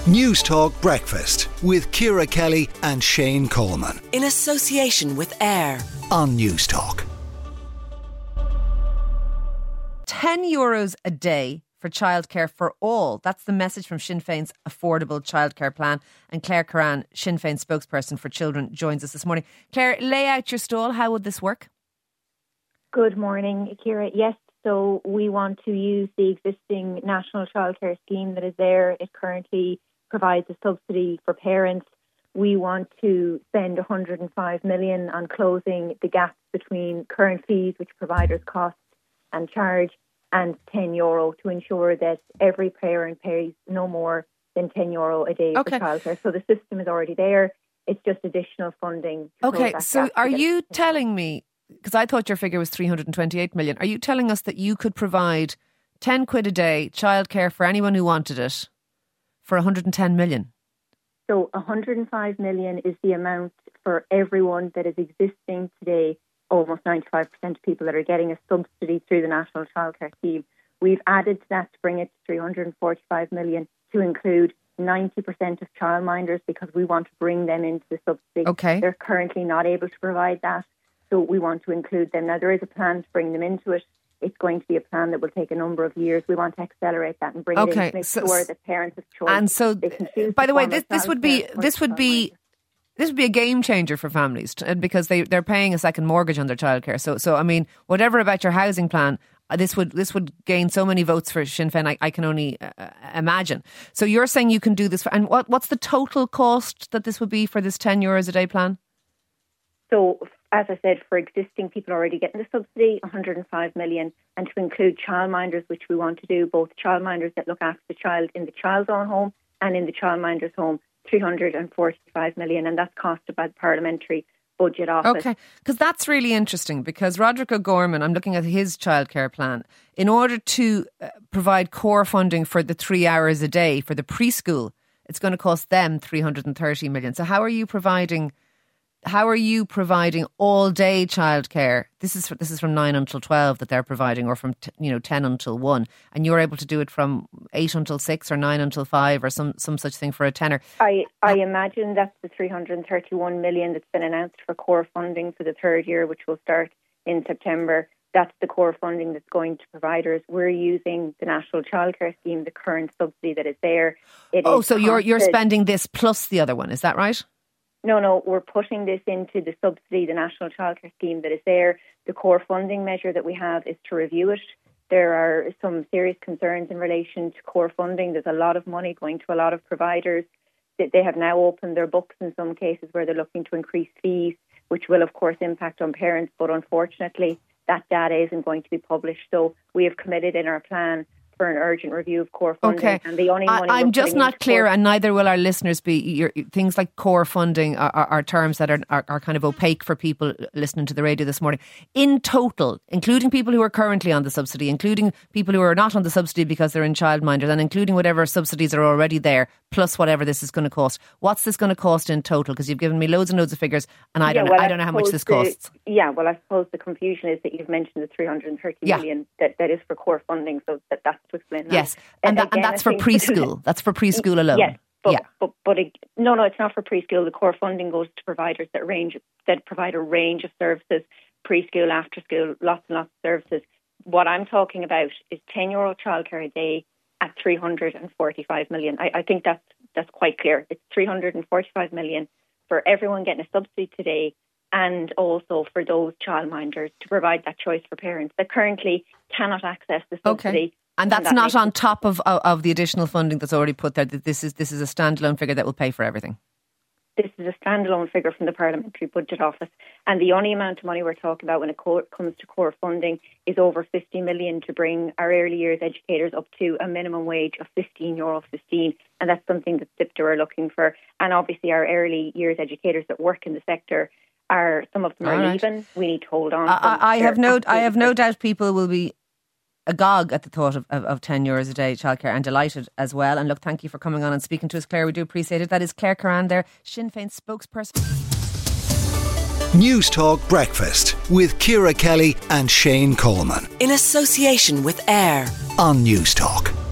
News Talk Breakfast with Ciara Kelly and Shane Coleman. In association with AIR On News Talk. €10 a day for childcare for all. That's the message from Sinn Féin's affordable childcare plan. And Claire Curran, Sinn Féin spokesperson for children, joins us this morning. Claire, lay out your stall. How would this work? Good morning, Ciara. Yes, so we want to use the existing national childcare scheme that is there. It currently provides a subsidy for parents. We want to spend $105 million on closing the gap between current fees, which providers cost and charge, and €10 to ensure that every parent pays no more than €10 a day for childcare. So the system is already there. It's just additional funding. Okay, so are you telling me, because I thought your figure was 328 million, are you telling us that you could provide 10 quid a day childcare for anyone who wanted it for 110 million? So 105 million is the amount for everyone that is existing today. Almost 95% of people that are getting a subsidy through the National Childcare Scheme. We've added to that to bring it to 345 million to include 90% of childminders because we want to bring them into the subsidy. Okay. They're currently not able to provide that, so we want to include them. Now, there is a plan to bring them into it. It's going to be a plan that will take a number of years. We want to accelerate that and bring it in to make sure that parents have choice. And so, by the way, this would be a game changer for families because they're paying a second mortgage on their childcare. So I mean, whatever about your housing plan, this would gain so many votes for Sinn Féin. I can only imagine. So you're saying you can do this, and what's the total cost that this would be for this €10 a day plan? So, as I said, for existing people already getting the subsidy, 105 million, and to include childminders, which we want to do, both childminders that look after the child in the child's own home and in the childminder's home, 345 million, and that's costed by the Parliamentary Budget Office. Okay, because that's really interesting, because Roderick O'Gorman, I'm looking at his childcare plan, in order to provide core funding for the 3 hours a day for the preschool, it's going to cost them 330 million. So how are you providing all day childcare? This is from 9 until 12 that they're providing, or from 10 until 1, and you're able to do it from 8 until 6 or 9 until 5 or some such thing for a tenner. I imagine that's the 331 million that's been announced for core funding for the third year, which will start in September. That's the core funding that's going to providers. We're using the National Childcare Scheme, the current subsidy that is there. So you're spending this plus the other one, is that right? No, we're putting this into the subsidy, the National Childcare Scheme that is there. The core funding measure that we have is to review it. There are some serious concerns in relation to core funding. There's a lot of money going to a lot of providers. They have now opened their books in some cases where they're looking to increase fees, which will of course impact on parents, but unfortunately that data isn't going to be published. So we have committed in our plan for an urgent review of core funding. Okay. And the only money I'm just not clear, and neither will our listeners be. Things like core funding are terms that are kind of opaque for people listening to the radio this morning. In total, including people who are currently on the subsidy, including people who are not on the subsidy because they're in childminders, and including whatever subsidies are already there, plus whatever this is going to cost. What's this going to cost in total? Because you've given me loads and loads of figures, and I don't know how much this costs. Well, I suppose the confusion is that you've mentioned the 330 million that is for core funding, so that's to explain that. Yes, and that's for preschool. That's for preschool alone. Yes, but no, it's not for preschool. The core funding goes to providers that provide a range of services, preschool, after school, lots and lots of services. What I'm talking about is €10 childcare a day at 345 million. I think that's quite clear. It's 345 million for everyone getting a subsidy today, and also for those childminders to provide that choice for parents that currently cannot access the subsidy. Okay. And that's not on top of the additional funding that's already put there. This is a standalone figure that will pay for everything. This is a standalone figure from the Parliamentary Budget Office, and the only amount of money we're talking about when it comes to core funding is over 50 million to bring our early years educators up to a minimum wage of €15.15, and that's something that SIPTA are looking for. And obviously our early years educators that work in the sector some of them are leaving. We need to hold on. I have no doubt people will be agog at the thought of €10 a day childcare, and delighted as well. And look, thank you for coming on and speaking to us, Claire. We do appreciate it. That is Claire Curran there, Sinn Féin spokesperson. News Talk Breakfast with Ciara Kelly and Shane Coleman. In association with AIR On News Talk.